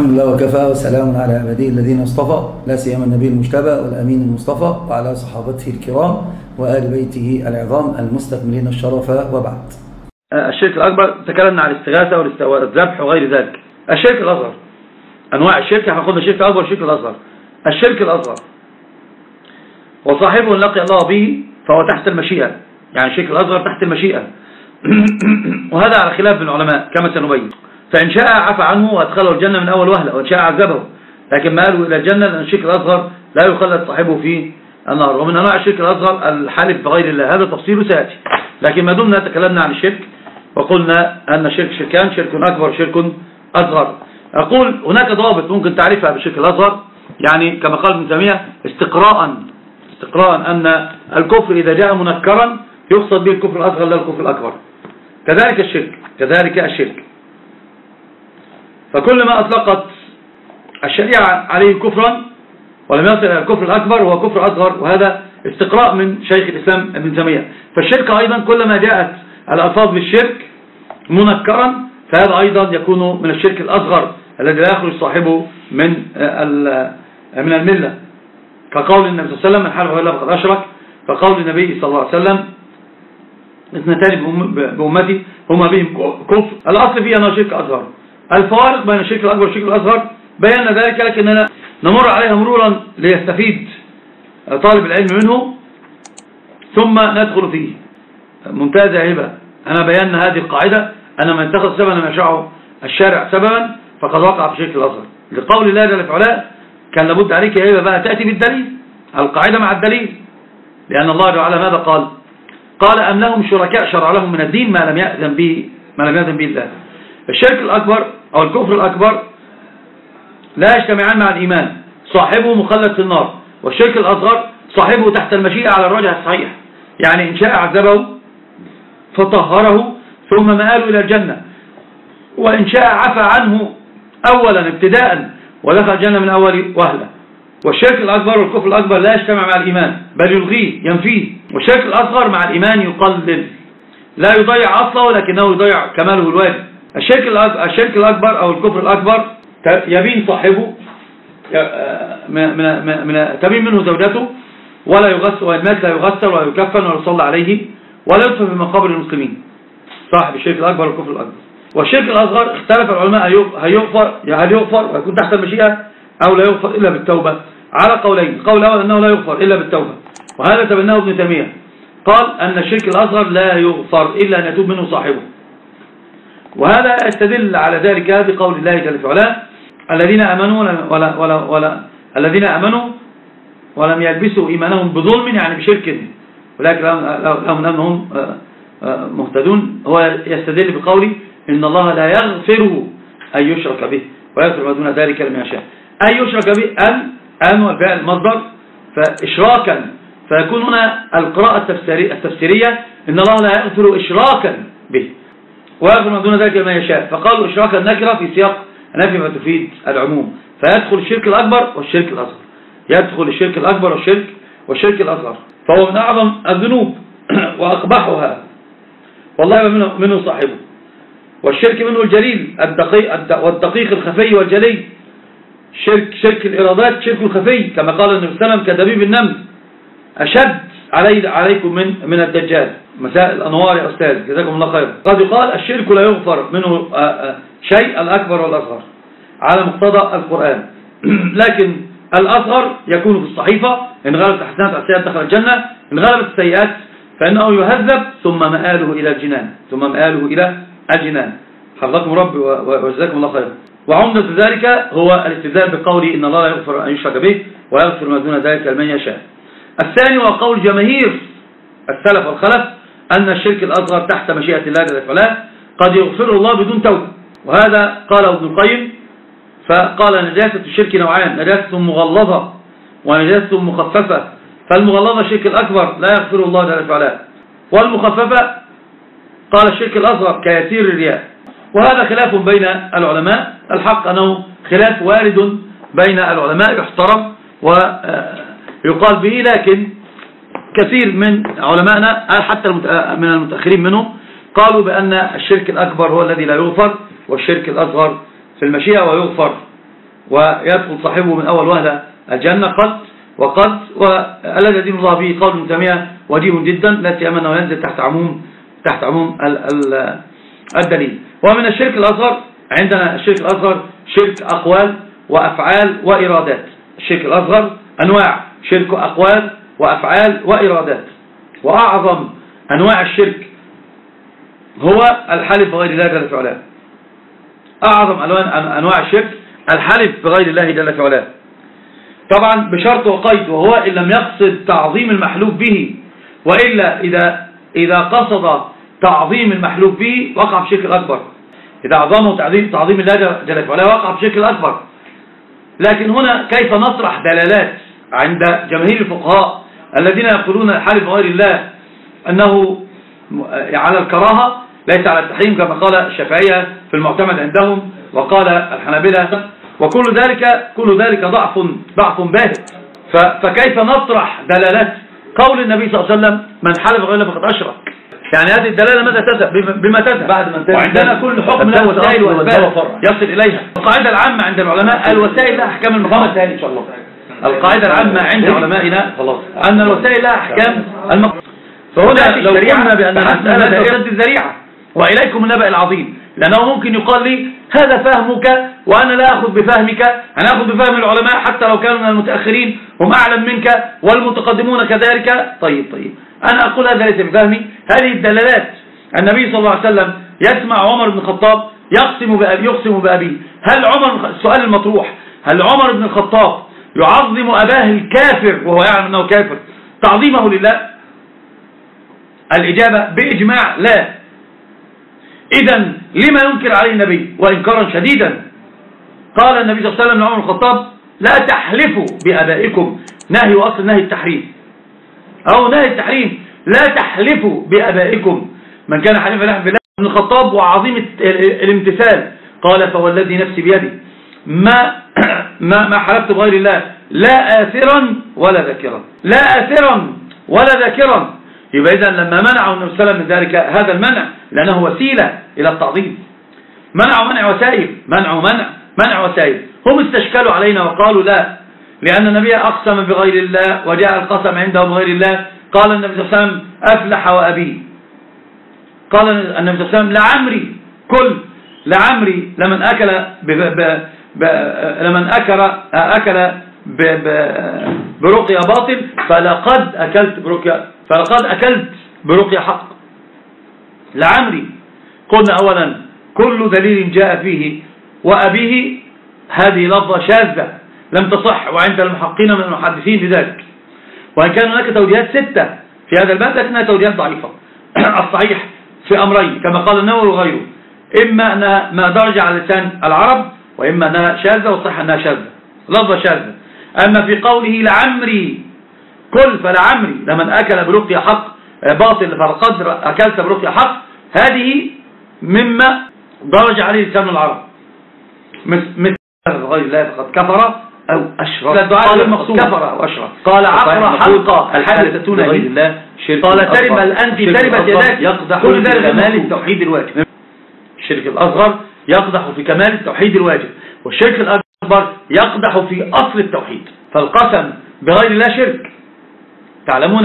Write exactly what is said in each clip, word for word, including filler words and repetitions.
الحمد لله وكفى، وسلام على عباده الذين اصطفى، لا سيما النبي المجتبى والأمين المصطفى وعلى صحابته الكرام وآل بيته العظام المستكملين الشرف، وبعد. الشرك الأكبر تكلمنا عن الاستغاثة والذبح وغير ذلك. الشرك الأصغر، أنواع الشرك، احنا قلنا الشرك الأكبر والشرك الأصغر. الشرك الأصغر وصاحبه إن لقي الله به فهو تحت المشيئة، يعني الشرك الأصغر تحت المشيئة وهذا على خلاف العلماء كما سنبين. فإن شاء عفى عنه وأدخله الجنة من أول وهلة، وإن شاء عذبه، لكن ما قالوا إلى الجنة لأن الشرك الأصغر لا يخلد صاحبه في النار. ومن أنواع الشرك الأصغر الحلف بغير الله، هذا تفصيله سيأتي. لكن ما دمنا تكلمنا عن الشرك وقلنا أن الشرك شركان، شرك أكبر وشرك أصغر. أقول هناك ضابط ممكن تعرفها بالشرك الأصغر، يعني كما قال ابن تيمية استقراء استقراء أن الكفر إذا جاء منكرا يقصد به الكفر الأصغر لا الكفر الأكبر. كذلك الشرك كذلك الشرك فكل ما أطلقت الشريعة عليه كفرا ولم يصل إلى الكفر الأكبر هو كفر أصغر، وهذا استقراء من شيخ الإسلام ابن تيمية. فالشرك أيضا كلما جاءت الألفاظ بالشرك منكرا فهذا أيضا يكون من الشرك الأصغر الذي لا يخرج صاحبه من من الملة، كقول النبي صلى الله عليه وسلم من حلف بالله فقد أشرك، فقول النبي صلى الله عليه وسلم اثنتان بأمتي هما بهم كفر. الأصل فيه أنه شرك أصغر. الفوارق بين الشرك الأكبر والشرك الأصغر بينا ذلك، لكننا نمر عليها مرورا ليستفيد طالب العلم منه ثم ندخل فيه. ممتاز يا هبة، أنا بينا هذه القاعدة أن من اتخذ سببا لم يشرعه الشارع سببا فقد وقع في الشرك الأصغر. لقول الله جل وعلا كان لابد عليك يا هبة بقى تأتي بالدليل، القاعدة مع الدليل، لأن الله جل وعلا ماذا قال؟ قال أم لهم شركاء شرع لهم من الدين ما لم يأذن به ما لم يأذن به الله. الشرك الأكبر أو الكفر الأكبر لا يجتمعان مع الإيمان، صاحبه مخلد في النار، والشرك الأصغر صاحبه تحت المشيئة على الراجح الصحيح، يعني إن شاء عذبه فطهره ثم مآله إلى الجنة، وإن شاء عفى عنه أولا ابتداء ودخل الجنة من أول وهلة. والشرك الأكبر والكفر الأكبر لا يجتمع مع الإيمان بل يلغيه ينفيه، والشرك الأصغر مع الإيمان يقلل، لا يضيع أصله لكنه يضيع كماله الواجب. الشرك الشرك الأكبر أو الكفر الأكبر يبين صاحبه من من من تبين منه زوجته ولا يغسل، وإن مات لا يغسل ولا يكفن ولا يصلى عليه ولا يدفن في مقابر المسلمين، صاحب الشرك الأكبر والكفر الأكبر. والشرك الأصغر اختلف العلماء هل يغفر هل يغفر ويكون تحت المشيئة أو لا يغفر إلا بالتوبة على قولين. القول الأول أنه لا يغفر إلا بالتوبة، وهذا تبناه ابن تيمية، قال أن الشرك الأصغر لا يغفر إلا أن يتوب منه صاحبه، وهذا يستدل على ذلك بقول الله جل وعلا الذين آمنوا ولا ولا ولا الذين آمنوا ولم يلبسوا إيمانهم بظلم، يعني بشرك، ولكن لهم أنهم مهتدون. هو يستدل بقوله إن الله لا يغفر أن يشرك به ويغفر ما دون ذلك لمن يشاء. أن يشرك به أن أن والفعل المصدر فإشراكا، فيكون هنا القراءة التفسيرية إن الله لا يغفر إشراكا به ويغفر ما دون ذلك لمن يشاء، فقالوا إشراكا نكرة في سياق نفي ما تفيد العموم، فيدخل الشرك الأكبر والشرك الأصغر، يدخل الشرك الأكبر والشرك والشرك الأصغر، فهو من أعظم الذنوب وأقبحها والله منه, منه صاحبه. والشرك منه الجليل الدقيق والدقيق الخفي والجلي، شرك شرك الإرادات شرك الخفي كما قال النبي صلى الله عليه وسلم كدبيب النمل أشد علي عليكم من من الدجال. مساء الأنوار يا أستاذ جزاكم الله خير. قد يقال الشرك لا يغفر منه شيء الأكبر والأصغر على مقتضى القرآن، لكن الأصغر يكون في الصحيفة إن غلبت الحسنات على السيئات دخل الجنة، إن غلبت السيئات فإنه يهذب ثم مآله إلى الجنان ثم مآله إلى الجنان. حفظكم ربي وجزاكم الله خير. وعمدة ذلك هو الاستدلال بقوله إن الله لا يغفر أن يشرك به ويغفر ما دون ذلك لمن يشاء. الثاني وقول جماهير السلف والخلف أن الشرك الأصغر تحت مشيئة الله جل وعلا قد يغفر الله بدون توبة، وهذا قاله ابن القيم، فقال نجاسة الشرك نوعان، نجاسة مغلظة ونجاسة مخففة، فالمغلظة الشرك الأكبر لا يغفر الله جل وعلا، والمخففة قال الشرك الأصغر كيسير الرياء. وهذا خلاف بين العلماء، الحق أنه خلاف وارد بين العلماء يحترم ويقال به، لكن كثير من علمائنا حتى من المتأخرين منهم قالوا بأن الشرك الأكبر هو الذي لا يغفر والشرك الأصغر في المشيئة ويغفر ويدخل صاحبه من أول وهلة الجنة قد وقد والذي يدين الله به قول ابن تيمية وجيه جدا لا سيما أنه ينزل تحت عموم تحت عموم الدليل. ومن الشرك الأصغر عندنا الشرك الأصغر شرك أقوال وأفعال وإرادات. الشرك الأصغر أنواع شرك أقوال وأفعال وإرادات. وأعظم أنواع الشرك هو الحلف بغير الله جل في علاه. أعظم أنواع الشرك الحلف بغير الله جل في علاه، طبعا بشرط وقيد، وهو إن لم يقصد تعظيم المحلوف به، وإلا إذا إذا قصد تعظيم المحلوف به وقع في الشرك الأكبر. إذا عظمه تعظيم تعظيم الله جل في علاه وقع في الشرك الأكبر. لكن هنا كيف نطرح دلالات عند جماهير الفقهاء الذين يقولون الحلف بغير الله أنه على الكراهة ليس على التحريم كما قال الشافعية في المعتمد عندهم وقال الحنابلة، وكل ذلك كل ذلك ضعف ضعف باهت. فكيف نطرح دلالات قول النبي صلى الله عليه وسلم من حلف بغير الله فقد أشرك؟ يعني هذه الدلالة ماذا تذهب بما تذهب بعد ما وعندنا كل حكم له وسائل وأسباب يصل إليها. القاعدة العامة عند العلماء الوسائل لها أحكام المقام الثاني إن شاء الله. القاعدة العامة عند علمائنا أن الوسائل لها أحكام المقام. فهنا لو قلنا بأن المسألة تسد الذريعة وإليكم النبأ العظيم، لأنه ممكن يقال لي هذا فهمك وأنا لا أخذ بفهمك، أنا أخذ بفهم العلماء حتى لو كانوا من المتأخرين هم أعلم منك والمتقدمون كذلك. طيب طيب أنا أقول هذا ليس بفهمي. هذه الدلالات النبي صلى الله عليه وسلم يسمع عمر بن الخطاب يقسم بأبي يقسم بأبيه. هل عمر السؤال المطروح هل عمر بن الخطاب يعظم أباه الكافر وهو يعلم أنه كافر تعظيمه لله؟ الإجابة بإجماع لا. إذن لما ينكر عليه النبي وإنكارا شديدا؟ قال النبي صلى الله عليه وسلم لعمر بن الخطاب لا تحلفوا بآبائكم، نهي وأصل نهي التحريم أو نهي التحريم، لا تحلفوا بآبائكم. من كان حليفا يحلف بالله. ابن الخطاب وعظيم الامتثال قال فوالذي نفسي بيده ما ما ما حلفت بغير الله لا آثرا ولا ذاكرا، لا آثرا ولا ذاكرا. يبقى إذن لما منعوا النبي صلى الله عليه وسلم من ذلك هذا المنع لأنه وسيلة إلى التعظيم. منعوا منع وسائل، منعوا منع منع وسائل. هم استشكلوا علينا وقالوا لا، لأن النبي أقسم بغير الله وجاء القسم عنده بغير الله. قال النبي صلى الله عليه وسلم أفلح وأبيه. قال النبي صلى الله عليه وسلم لعمري كل لعمري لمن أكل ب ب ب لمن أكل أكل ب ب برقية باطل فلقد أكلت برقية فلقد أكلت برقية حق. لعمري قلنا أولا كل دليل جاء فيه وأبيه هذه لفظة شاذة لم تصح، وعند المحققين من المحدثين بذلك، وإن كان هناك توجيهات ستة في هذا الباب لكنها توجيهات ضعيفة. الصحيح في أمرين كما قال النووي وغيره، إما أنها ما درج على لسان العرب، وإما أنها شاذة والصحة أنها شاذة لفظة شاذة. أما في قوله لعمري كل فلعمري لمن أكل برقية حق باطل فلقد أكلت برقية حق، هذه مما درج عليه لسان العرب مثل غير الله فقد كفر أو أشرك. الدعاء المقصود كفر أو أشرك. قال عقر حلقة الحادثة غير الله. قال ترب الأنف تربت يداك. كل ذلك كمال التوحيد الواجب. الشرك الأصغر يقدح في كمال التوحيد الواجب، والشرك الأكبر يقدح في أصل التوحيد. فالقسم بغير الله شرك. تعلمون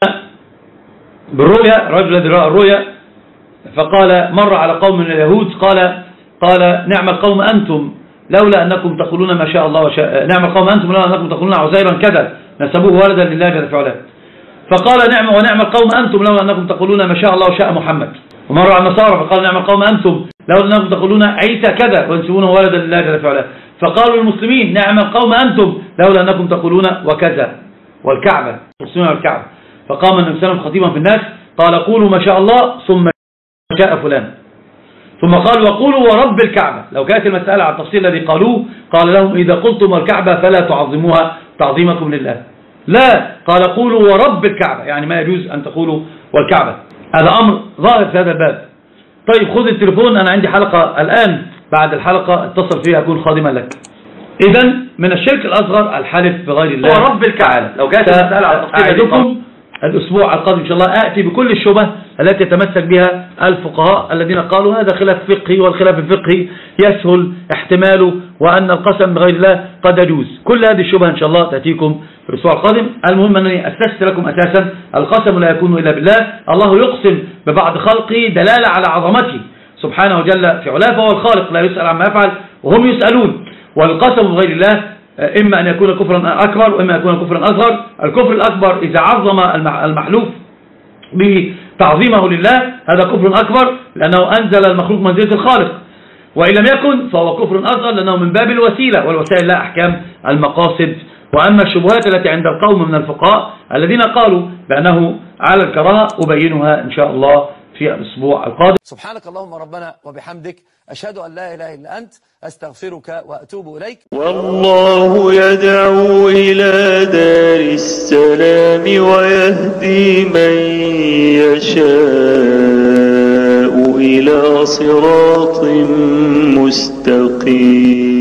بالرؤيا رجل الذي رأى الرؤيا فقال مر على قوم من اليهود قال قال نعم القوم أنتم لولا أنكم تقولون ما شاء الله وشاء، نعم القوم أنتم لولا أنكم تقولون عزيرا كذا نسبوه ولدا لله جل وعلا. فقال نعم ونعم القوم أنتم لولا أنكم تقولون ما شاء الله وشاء محمد. ومر على النصارى فقال نعم القوم أنتم لولا أنكم تقولون عيسى كذا وينسبونه ولدا لله جل وعلا. فقالوا المسلمين نعم القوم أنتم لولا أنكم تقولون وكذا والكعبة المسلمين والكعبة. فقام النبي صلى الله عليه وسلم خطيبا في الناس قال قولوا ما شاء الله ثم شاء فلان، ثم قال وقولوا ورب الكعبة. لو كانت المسألة على التفصيل الذي قالوه قال لهم إذا قلتم الكعبة فلا تعظموها تعظيمكم لله، لا قال قولوا ورب الكعبة، يعني ما يجوز أن تقولوا والكعبة. هذا أمر ظاهر في هذا الباب. طيب خذ التليفون، أنا عندي حلقة الآن، بعد الحلقة اتصل فيها أكون خادما لك. إذن من الشرك الأصغر الحلف بغير الله ورب الكعبة. لو كانت المسألة على التفصيل الذي الأسبوع القادم إن شاء الله آتي بكل الشبه التي يتمسك بها الفقهاء الذين قالوا هذا خلاف فقهي، والخلاف الفقهي يسهل احتماله، وأن القسم بغير الله قد يجوز. كل هذه الشبهة إن شاء الله تأتيكم في الأسبوع القادم. المهم أنني أسست لكم أساسا القسم لا يكون إلا بالله. الله يقسم ببعض خلقه دلالة على عظمته سبحانه وجل في علاه، فهو الخالق لا يسأل عما يفعل وهم يسألون. والقسم بغير الله إما أن يكون كفرا أكبر وإما أن يكون كفرا أصغر. الكفر الأكبر إذا عظم المحلوف بتعظيمه لله هذا كفر أكبر لأنه أنزل المخلوق منزلة الخالق، وإن لم يكن فهو كفر أصغر لأنه من باب الوسيلة، والوسائل لا أحكام المقاصد. وأما الشبهات التي عند القوم من الفقهاء الذين قالوا بأنه على الكراهة أبينها إن شاء الله في الأسبوع القادم. سبحانك اللهم ربنا وبحمدك، أشهد أن لا إله إلا أنت، أستغفرك وأتوب إليك. والله يدعو إلى دار السلام ويهدي من يشاء إلى صراط مستقيم.